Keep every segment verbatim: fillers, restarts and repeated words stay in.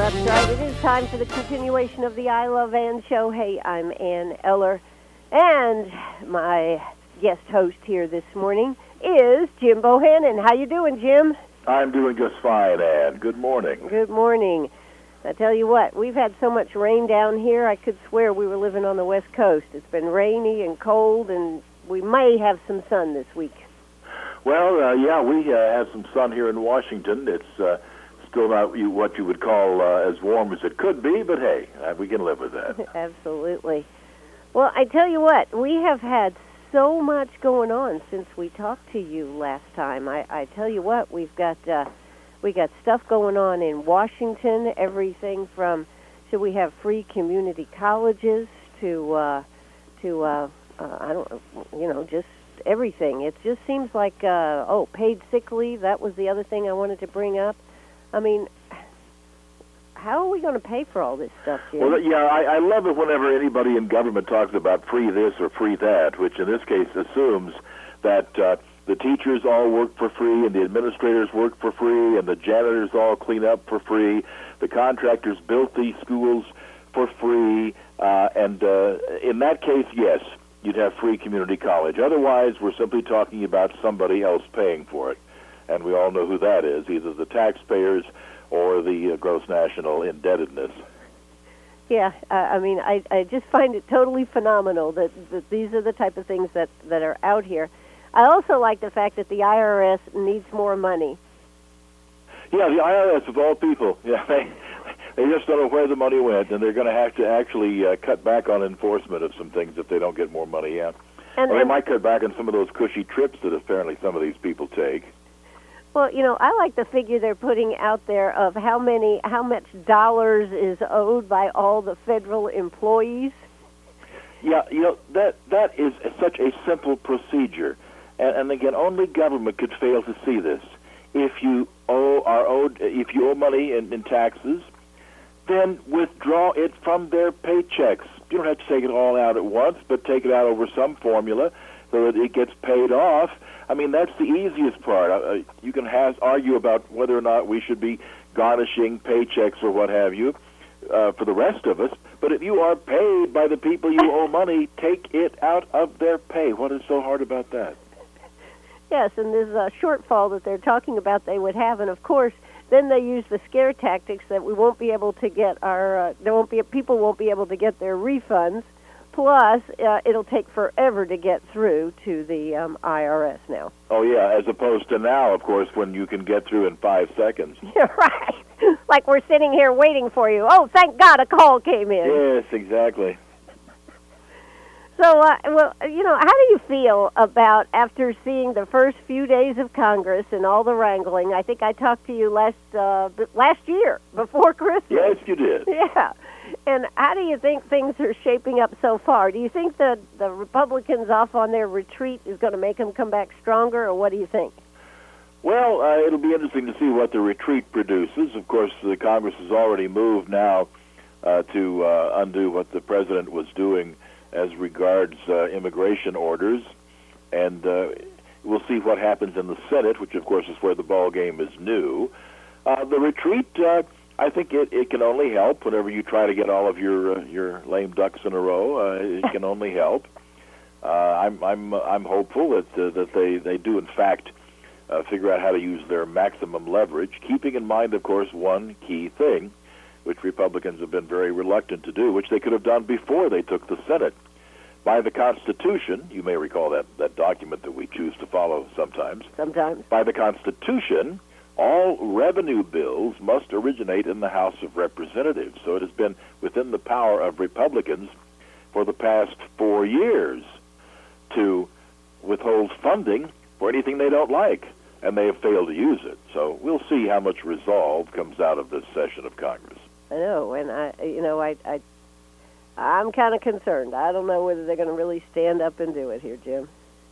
That's right. It is time for the continuation of the I Love Ann show. Hey, I'm Ann Eller, and my guest host here this morning is Jim Bohannon. How you doing, Jim? I'm doing just fine, Ann. Good morning. Good morning. I tell you what, we've had so much rain down here, I could swear we were living on the West Coast. It's been rainy and cold, and we may have some sun this week. Well, uh, yeah, we uh, have some sun here in Washington. It's uh, still not you, what you would call uh, as warm as it could be, but hey, uh, we can live with that. Absolutely. Well, I tell you what, we have had so much going on since we talked to you last time. I, I tell you what, we've got uh, we got stuff going on in Washington. Everything from should we have free community colleges to uh, to uh, uh, I don't you know just everything. It just seems like uh, oh, paid sick leave. That was the other thing I wanted to bring up. I mean, how are we going to pay for all this stuff, Jim? Well, yeah, I, I love it whenever anybody in government talks about free this or free that, which in this case assumes that uh, the teachers all work for free and the administrators work for free and the janitors all clean up for free. The contractors built these schools for free. Uh, and uh, in that case, yes, you'd have free community college. Otherwise, we're simply talking about somebody else paying for it. And we all know who that is, either the taxpayers or the uh, gross national indebtedness. Yeah, uh, I mean, I, I just find it totally phenomenal that, that these are the type of things that, that are out here. I also like the fact that the I R S needs more money. Yeah, the I R S, of all people, yeah, they, they just don't know where the money went, and they're going to have to actually uh, cut back on enforcement of some things if they don't get more money, yeah. And, or they and, might cut back on some of those cushy trips that apparently some of these people take. Well, you know, I like the figure they're putting out there of how many, how much dollars is owed by all the federal employees. Yeah, you know, that that is such a simple procedure. And, and again, only government could fail to see this. If you owe are owed, if you owe money in, in taxes, then withdraw it from their paychecks. You don't have to take it all out at once, but take it out over some formula so that it gets paid off. I mean, that's the easiest part. Uh, you can has, argue about whether or not we should be garnishing paychecks or what have you uh, for the rest of us, but if you are paid by the people you owe money, take it out of their pay. What is so hard about that? Yes, and there's a shortfall that they're talking about they would have, and of course, then they use the scare tactics that we won't be able to get our, uh, there won't be, people won't be able to get their refunds. Plus, uh, it'll take forever to get through to the um, I R S now. Oh, yeah, as opposed to now, of course, when you can get through in five seconds. Yeah, right. Like we're sitting here waiting for you. Oh, thank God a call came in. Yes, exactly. So, uh, well, you know, how do you feel about after seeing the first few days of Congress and all the wrangling? I think I talked to you last uh, last year, before Christmas. Yes, you did. Yeah. And how do you think things are shaping up so far? Do you think that the Republicans off on their retreat is going to make them come back stronger, or what do you think? Well, uh, it'll be interesting to see what the retreat produces. Of course, the Congress has already moved now uh, to uh, undo what the president was doing as regards uh, immigration orders, and uh, we'll see what happens in the Senate, which, of course, is where the ball game is new. Uh, the retreat... Uh, I think it, it can only help whenever you try to get all of your uh, your lame ducks in a row. Uh, it can only help. Uh, I'm I'm I'm hopeful that uh, that they, they do in fact uh, figure out how to use their maximum leverage, keeping in mind, of course, one key thing, which Republicans have been very reluctant to do, which they could have done before they took the Senate. By the Constitution, you may recall that, that document that we choose to follow sometimes. Sometimes. By the Constitution, all revenue bills must originate in the House of Representatives. So it has been within the power of Republicans for the past four years to withhold funding for anything they don't like, and they have failed to use it. So we'll see how much resolve comes out of this session of Congress. I know, and I, you know, I, I, I'm kind of concerned. I don't know whether they're going to really stand up and do it here, Jim.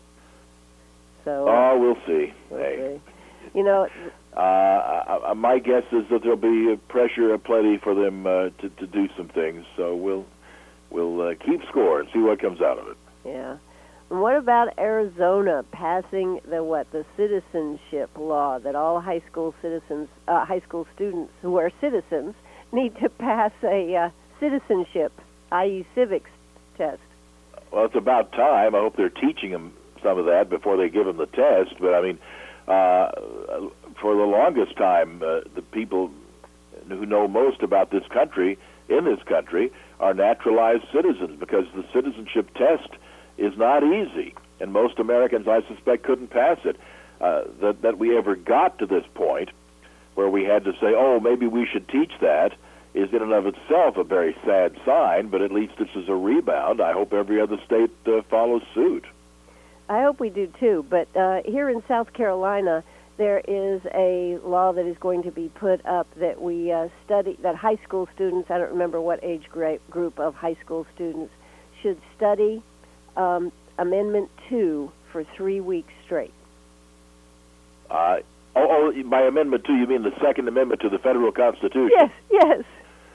So. Oh, uh, we'll see. We'll hey. see. You know. Uh, I, my guess is that there'll be pressure aplenty for them uh, to, to do some things. So we'll we'll uh, keep score and see what comes out of it. Yeah. And what about Arizona passing the what the citizenship law that all high school citizens, uh, high school students who are citizens, need to pass a uh, citizenship, that is civics test. Well, it's about time. I hope they're teaching them some of that before they give them the test. But, I mean, uh, for the longest time, uh, the people who know most about this country, in this country, are naturalized citizens, because the citizenship test is not easy. And most Americans, I suspect, couldn't pass it. Uh, that, that we ever got to this point where we had to say, oh, maybe we should teach that, is in and of itself a very sad sign, but at least this is a rebound. I hope every other state uh, follows suit. I hope we do too, but uh, here in South Carolina, there is a law that is going to be put up that we uh, study, that high school students, I don't remember what age group of high school students, should study um, Amendment two for three weeks straight. Uh, oh, oh, by Amendment two, you mean the Second Amendment to the Federal Constitution? Yes, yes.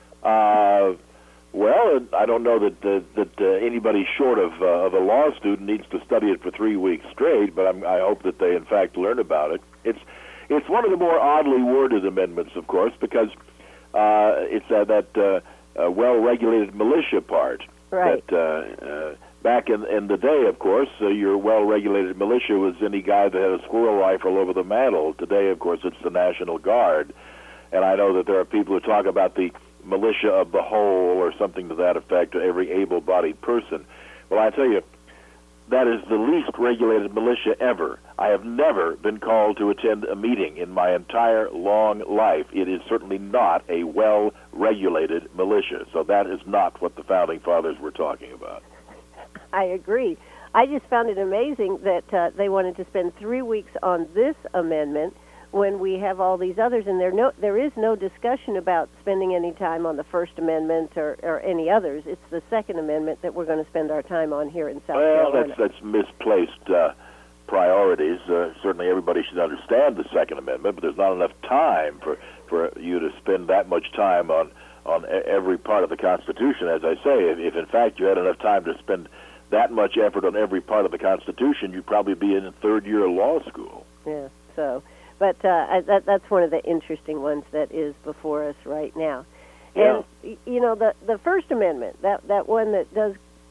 Uh, well, I don't know that uh, that uh, anybody short of uh, of a law student needs to study it for three weeks straight, but I'm, I hope that they, in fact, learn about it. It's it's one of the more oddly worded amendments, of course, because uh, it's uh, that uh, uh, well-regulated militia part. Right. That uh, uh, back in in the day, of course, uh, your well-regulated militia was any guy that had a squirrel rifle over the mantle. Today, of course, it's the National Guard, and I know that there are people who talk about the militia of the whole, or something to that effect, to every able-bodied person. Well, I tell you, that is the least regulated militia ever. I have never been called to attend a meeting in my entire long life. It is certainly not a well-regulated militia, so that is not what the Founding Fathers were talking about. I agree. I just found it amazing that uh, they wanted to spend three weeks on this amendment when we have all these others, and there no there is no discussion about spending any time on the First Amendment or, or any others. It's the Second Amendment that we're going to spend our time on here in South well, Carolina. Well, that's, that's misplaced uh, priorities. Uh, certainly everybody should understand the Second Amendment, but there's not enough time for, for you to spend that much time on, on every part of the Constitution. As I say, if, if in fact you had enough time to spend that much effort on every part of the Constitution, you'd probably be in third year of law school. Yeah, so... But uh, that, that's one of the interesting ones that is before us right now. Yeah. And, you know, the, the First Amendment, that, that one that does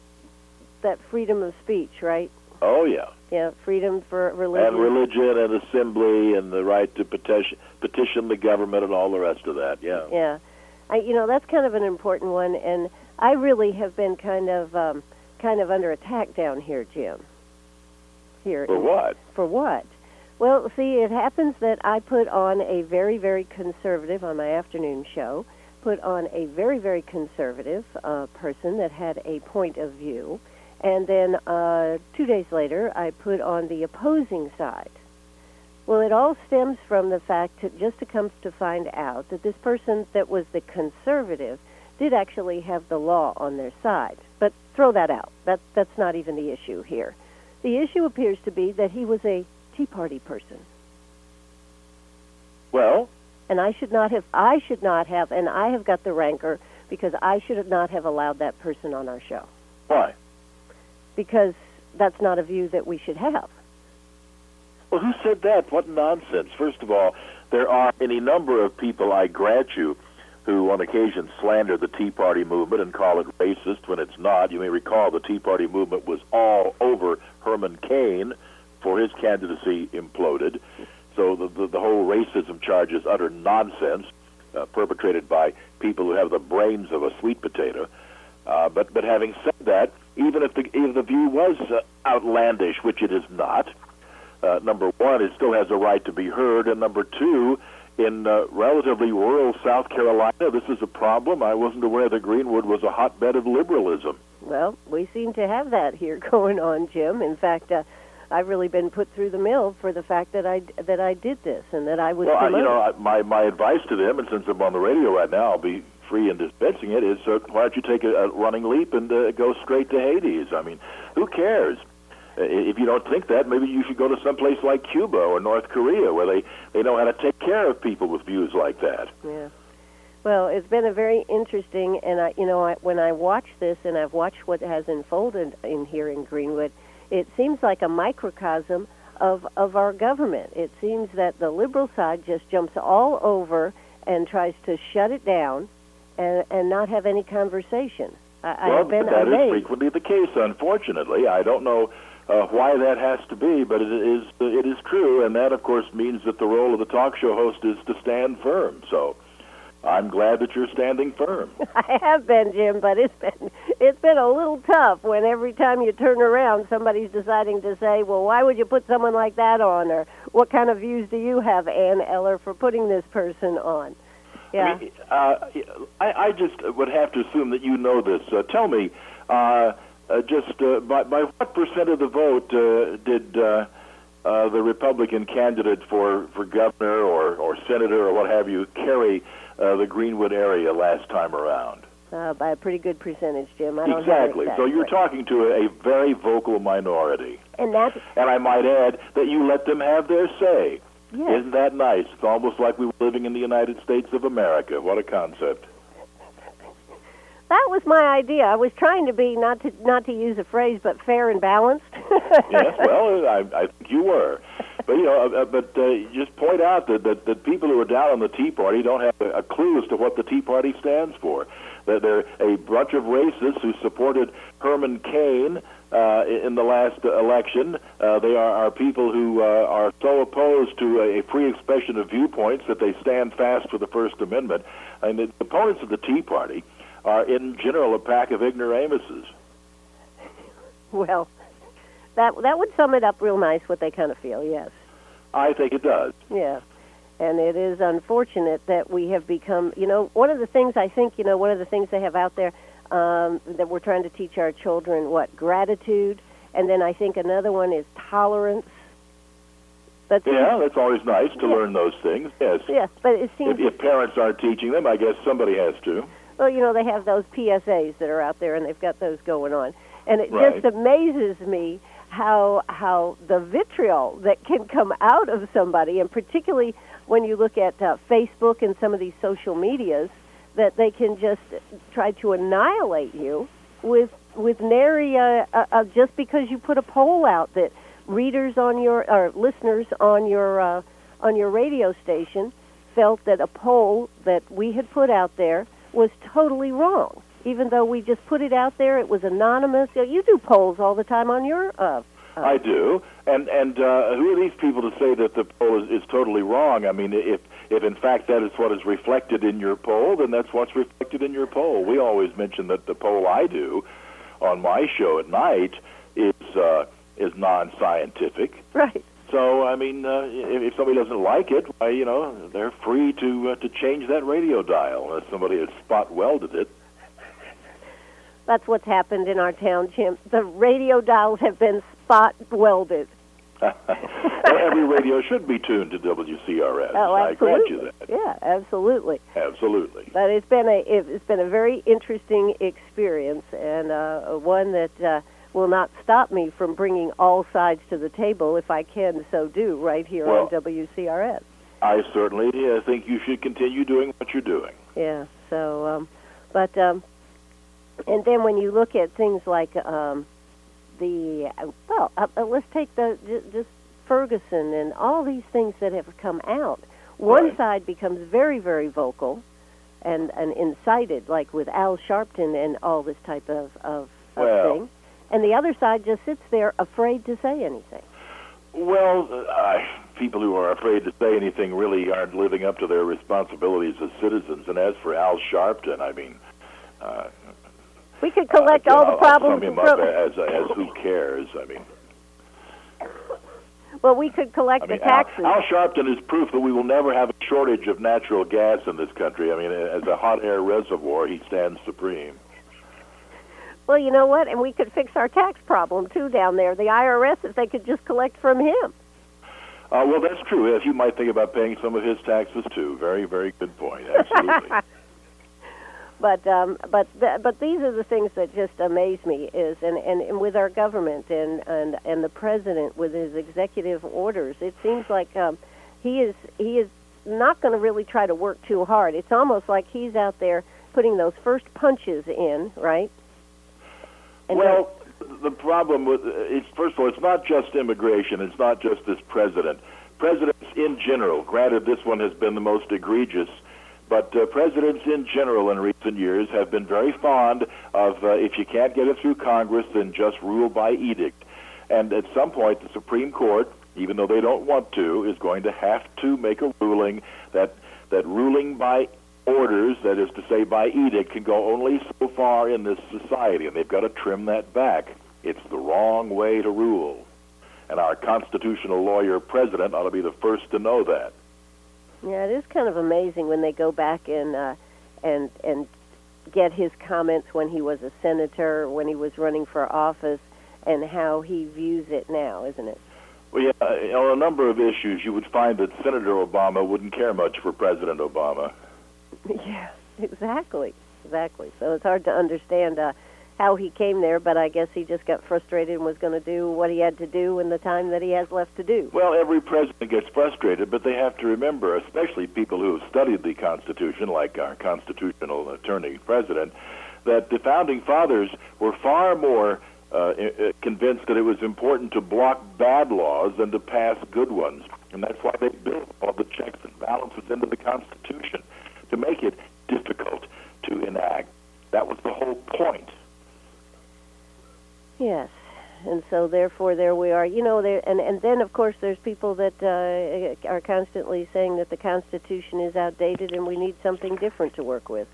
that freedom of speech, right? Oh, yeah. Yeah, freedom for religion. And religion and assembly and the right to petition, petition the government and all the rest of that, yeah. Yeah. I, you know, that's kind of an important one, and I really have been kind of um, kind of under attack down here, Jim. Here. For what? For what? Well, see, it happens that I put on a very, very conservative, on my afternoon show, put on a very, very conservative uh, person that had a point of view, and then uh, two days later I put on the opposing side. Well, it all stems from the fact, that just to come to find out, that this person that was the conservative did actually have the law on their side. But throw that out. That, that's not even the issue here. The issue appears to be that he was a Tea Party person. Well, and I should not have. I should not have, and I have got the rancor because I should not have allowed that person on our show. Why? Because that's not a view that we should have. Well, who said that? What nonsense! First of all, there are any number of people, I grant you, who on occasion slander the Tea Party movement and call it racist when it's not. You may recall the Tea Party movement was all over Herman Cain for his candidacy imploded. So the, the, the whole racism charge is utter nonsense, uh, perpetrated by people who have the brains of a sweet potato. Uh, but but having said that, even if the, if the view was uh, outlandish, which it is not, uh, number one, it still has a right to be heard, and number two, in uh, relatively rural South Carolina, this is a problem. I wasn't aware that Greenwood was a hotbed of liberalism. Well, we seem to have that here going on, Jim. In fact, uh, I've really been put through the mill for the fact that I that I did this and that I was. Well, I, promoted. you know, I, my my advice to them, and since I'm on the radio right now, I'll be free in dispensing it. Is uh, why don't you take a, a running leap and uh, go straight to Hades? I mean, who cares? Uh, if you don't think that, maybe you should go to some place like Cuba or North Korea, where they they know how to take care of people with views like that. Yeah. Well, it's been a very interesting, and I, you know, I, when I watch this, and I've watched what has unfolded in here in Greenwood. It seems like a microcosm of, of our government. It seems that the liberal side just jumps all over and tries to shut it down, and, and not have any conversation. I, well, I've been that amazed. is frequently the case, unfortunately. I don't know uh, why that has to be, but it is it is true, and that, of course, means that the role of the talk show host is to stand firm. So I'm glad that you're standing firm. I have been, Jim, but it's been it's been a little tough when every time you turn around, somebody's deciding to say, well, why would you put someone like that on? Or what kind of views do you have, Ann Eller, for putting this person on? Yeah. I, mean, uh, I, I just would have to assume that you know this. Uh, tell me, uh, uh, just uh, by, by what percent of the vote uh, did uh, uh, the Republican candidate for, for governor or, or senator or what have you carry uh, the Greenwood area last time around? Uh, by a pretty good percentage, Jim. I don't exactly. Have exactly. So you're talking to a, a very vocal minority. And that's... And I might add that you let them have their say. Yes. Isn't that nice? It's almost like we were living in the United States of America. What a concept. That was my idea. I was trying to be, not to not to use a phrase, but fair and balanced. Yes, well, I, I think you were. But, you know, uh, but uh, just point out that, that, that people who are down on the Tea Party don't have a, a clue as to what the Tea Party stands for. That they're a bunch of racists who supported Herman Cain uh, in the last election. Uh, they are, are people who uh, are so opposed to a, a free expression of viewpoints that they stand fast for the First Amendment. And the opponents of the Tea Party are, in general, a pack of ignoramuses. Well, that that would sum it up real nice, what they kind of feel, yes. I think it does. Yeah. And it is unfortunate that we have become, you know, one of the things I think, you know, one of the things they have out there um, that we're trying to teach our children, what, gratitude, and then I think another one is tolerance. That's yeah, that's always nice to yeah. learn those things, yes. Yeah, but it seems... If, if parents aren't teaching them, I guess somebody has to. Well, you know, they have those P S As that are out there, and they've got those going on. And it Right. just amazes me how how the vitriol that can come out of somebody, and particularly when you look at uh, Facebook and some of these social medias, that they can just try to annihilate you with with nary uh, uh, just because you put a poll out that readers on your or listeners on your uh, on your radio station felt that a poll that we had put out there was totally wrong. Even though we just put it out there, it was anonymous. You do polls all the time on your... Uh, uh, I do. And and uh, who are these people to say that the poll is, is totally wrong? I mean, if, if in fact that is what is reflected in your poll, then that's what's reflected in your poll. We always mention that the poll I do on my show at night is, uh, is non-scientific. Right. So, I mean, uh, if, if somebody doesn't like it, why, you know, they're free to uh, to change that radio dial unless somebody has spot welded it. That's what's happened in our town, Jim. The radio dials have been spot welded. Well, every radio should be tuned to W C R S. Oh, I grant absolutely. you that. Yeah, absolutely. Absolutely. But it's been a it's been a very interesting experience, and uh, one that uh, will not stop me from bringing all sides to the table if I can so do right here well, on W C R S. I certainly uh, think you should continue doing what you're doing. Yeah. So, um, but um, and then when you look at things like um, the uh, well, uh, uh, let's take the j- just Ferguson and all these things that have come out. One Right. side becomes very, very vocal and, and incited, like with Al Sharpton and all this type of, of, of Well. thing. And the other side just sits there afraid to say anything. Well, uh, people who are afraid to say anything really aren't living up to their responsibilities as citizens. And as for Al Sharpton, I mean, uh, We could collect uh, all the I'll, problems. I'll sum him up as, as who cares. I mean, well, we could collect I mean, the taxes. Al, Al Sharpton is proof that we will never have a shortage of natural gas in this country. I mean, as a hot air reservoir, he stands supreme. Well, you know what? And we could fix our tax problem, too, down there. The I R S, if they could just collect from him. Uh, well, that's true. Yes, you might think about paying some of his taxes, too. Very, very good point. Absolutely. But um, but th- but these are the things that just amaze me is and, and, and with our government and, and, and the president with his executive orders, it seems like um, he is he is not going to really try to work too hard. It's almost like he's out there putting those first punches in, right? And well, the problem with it's first of all, it's not just immigration. It's not just this president. Presidents in general, granted, this one has been the most egregious, But uh, presidents in general in recent years have been very fond of, uh, if you can't get it through Congress, then just rule by edict. And at some point, the Supreme Court, even though they don't want to, is going to have to make a ruling that that ruling by orders, that is to say by edict, can go only so far in this society, and they've got to trim that back. It's the wrong way to rule. And our constitutional lawyer president ought to be the first to know that. Yeah, it is kind of amazing when they go back and uh, and and get his comments when he was a senator, when he was running for office, and how he views it now, isn't it? Well, yeah, on a number of issues, you would find that Senator Obama wouldn't care much for President Obama. Yeah, exactly, exactly. So it's hard to understand uh, how he came there, but I guess he just got frustrated and was going to do what he had to do in the time that he has left to do. Well, every president gets frustrated, but they have to remember, especially people who have studied the Constitution, like our constitutional attorney president, that the Founding Fathers were far more uh, convinced that it was important to block bad laws than to pass good ones. And that's why they built all the checks and balances into the Constitution, to make it difficult to enact. That was the whole point. Yes, and so therefore there we are. You know, there and, and then, of course, there's people that uh, are constantly saying that the Constitution is outdated and we need something different to work with.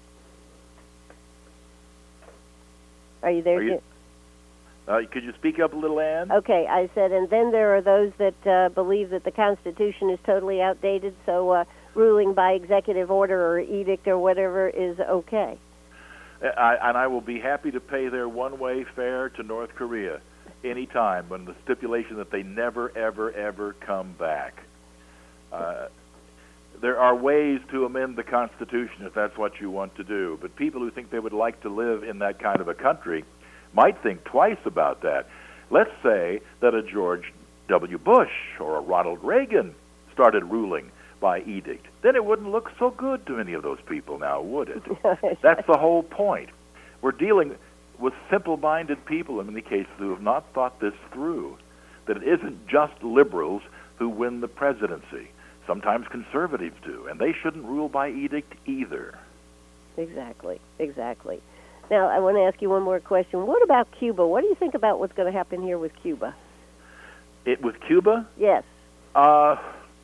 Are you there? Are you, uh, could you speak up a little, Ann? Okay, I said, and then there are those that uh, believe that the Constitution is totally outdated, so uh, ruling by executive order or edict or whatever is okay. I, and I will be happy to pay their one-way fare to North Korea any time, on the stipulation that they never, ever, ever come back. Uh, there are ways to amend the Constitution if that's what you want to do, but people who think they would like to live in that kind of a country might think twice about that. Let's say that a George W. Bush or a Ronald Reagan started ruling by edict. Then it wouldn't look so good to any of those people now, would it? That's the whole point. We're dealing with simple-minded people, in many cases, who have not thought this through, that it isn't just liberals who win the presidency. Sometimes conservatives do, and they shouldn't rule by edict either. Exactly, exactly. Now, I want to ask you one more question. What about Cuba? What do you think about what's going to happen here with Cuba? It with Cuba? Yes. Uh...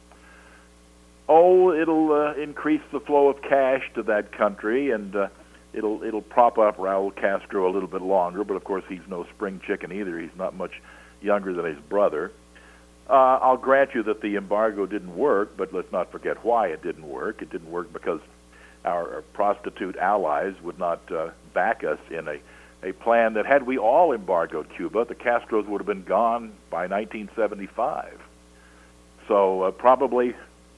Oh, it'll uh, increase the flow of cash to that country, and uh, it'll it'll prop up Raul Castro a little bit longer. But of course, he's no spring chicken either. He's not much younger than his brother. Uh, I'll grant you that the embargo didn't work, but let's not forget why it didn't work. It didn't work because our, our prostitute allies would not uh, back us in a, a plan that, had we all embargoed Cuba, the Castros would have been gone by nineteen seventy-five. So uh, probably...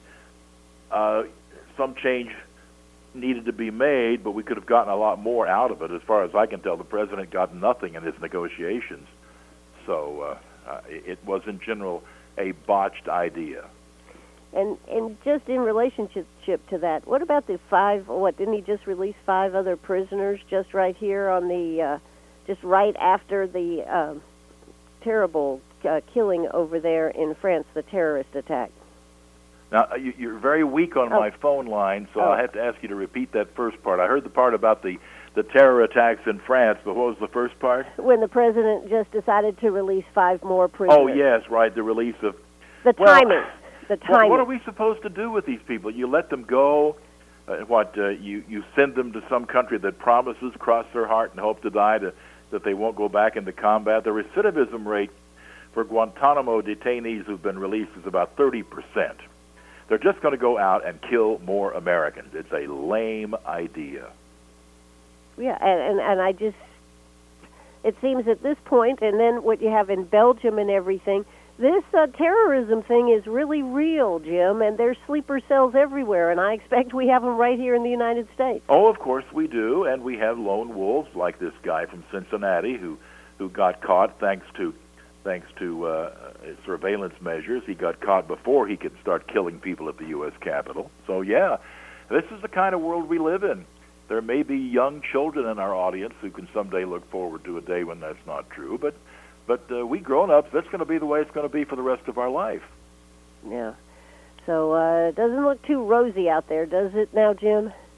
Uh, some change needed to be made, but we could have gotten a lot more out of it. As far as I can tell, the president got nothing in his negotiations. So uh, uh, it was, in general, a botched idea. And and just in relationship to that, what about the five, what, didn't he just release five other prisoners just right here on the, uh, just right after the uh, terrible uh, killing over there in France, the terrorist attack? Now, you're very weak on oh. my phone line, so oh. I have to ask you to repeat that first part. I heard the part about the, the terror attacks in France, but what was the first part? When the president just decided to release five more prisoners. Oh, yes, right, the release of... The well, timing. The timing. What, what are we supposed to do with these people? You let them go? Uh, what, uh, you, you send them to some country that promises, cross their heart and hope to die, to, that they won't go back into combat? The recidivism rate for Guantanamo detainees who've been released is about thirty percent. They're just going to go out and kill more Americans. It's a lame idea. Yeah, and, and, and I just, it seems at this point, and then what you have in Belgium and everything, this uh, terrorism thing is really real, Jim, and there's sleeper cells everywhere, and I expect we have them right here in the United States. Oh, of course we do, and we have lone wolves like this guy from Cincinnati who, who got caught thanks to thanks to uh, surveillance measures. He got caught before he could start killing people at the U S Capitol. So, yeah, this is the kind of world we live in. There may be young children in our audience who can someday look forward to a day when that's not true, but but uh, we grown-ups, that's going to be the way it's going to be for the rest of our life. Yeah. So uh, it doesn't look too rosy out there, does it now, Jim?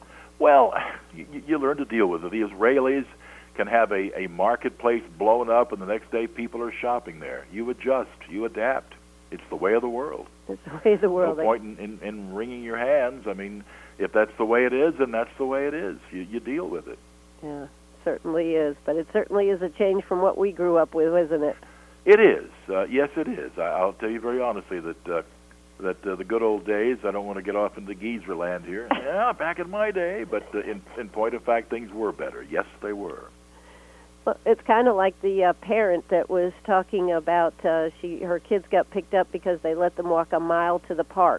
Well, you, you learn to deal with it. The Israelis can have a, a marketplace blown up, and the next day people are shopping there. You adjust. You adapt. It's the way of the world. It's the way of the world. No point in, in, in wringing your hands. I mean, if that's the way it is, then that's the way it is. You, you deal with it. Yeah, certainly is. But it certainly is a change from what we grew up with, isn't it? It is. Uh, yes, it is. I, I'll tell you very honestly that uh, that uh, the good old days, I don't want to get off into geezer land here. Yeah, back in my day, but uh, in, in point of fact, things were better. Yes, they were. Well, it's kind of like the uh, parent that was talking about uh, she her kids got picked up because they let them walk a mile to the park.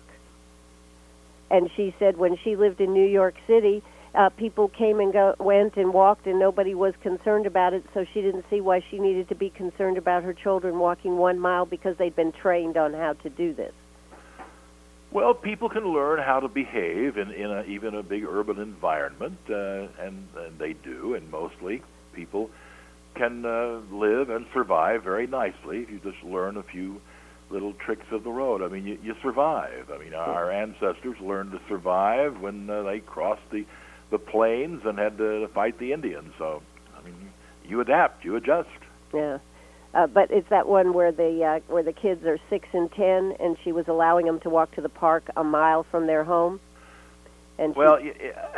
And she said when she lived in New York City, uh, people came and go, went and walked, and nobody was concerned about it, so she didn't see why she needed to be concerned about her children walking one mile because they'd been trained on how to do this. Well, people can learn how to behave in, in a, even a big urban environment, uh, and, and they do, and mostly people can uh, live and survive very nicely if you just learn a few little tricks of the road. I mean, you, you survive. I mean, our ancestors learned to survive when uh, they crossed the, the plains and had to fight the Indians. So, I mean, you adapt, you adjust. Yeah. Uh, but it's that one where the uh, where the kids are six and ten, and she was allowing them to walk to the park a mile from their home. And well, she,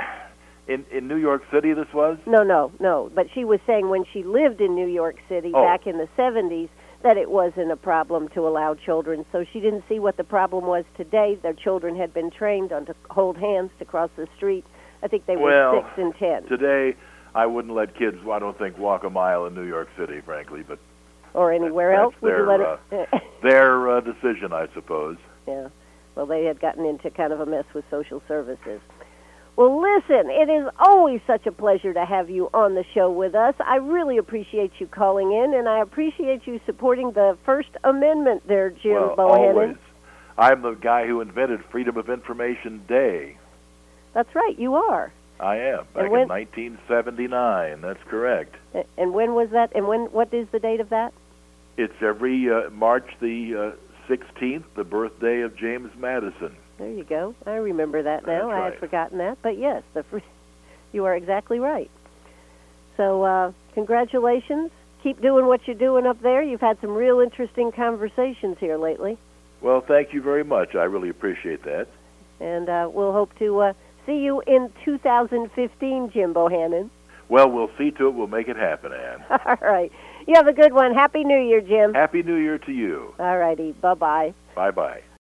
in in New York City, this was no, no, no. But she was saying when she lived in New York City oh. back in the seventies that it wasn't a problem to allow children. So she didn't see what the problem was today. Their children had been trained on to hold hands to cross the street. I think they were well, six and ten. Today, I wouldn't let kids, I don't think, walk a mile in New York City, frankly, but. Or anywhere that's else? Would their, you let uh, it? their uh, decision, I suppose. Yeah. Well, they had gotten into kind of a mess with social services. Well, listen, it is always such a pleasure to have you on the show with us. I really appreciate you calling in, and I appreciate you supporting the First Amendment there, Jim well, Bohannon. Always. I'm the guy who invented Freedom of Information Day. That's right, you are. I am, back when, in nineteen seventy-nine. That's correct. And when was that? And when? What is the date of that? It's every uh, March the uh, sixteenth, the birthday of James Madison. There you go. I remember that now. That's I right. had forgotten that. But yes, the free, you are exactly right. So uh, congratulations. Keep doing what you're doing up there. You've had some real interesting conversations here lately. Well, thank you very much. I really appreciate that. And uh, we'll hope to uh, see you in two thousand fifteen, Jim Bohannon. Well, we'll see to it. We'll make it happen, Ann. All right. You have a good one. Happy New Year, Jim. Happy New Year to you. All righty. Bye-bye. Bye-bye.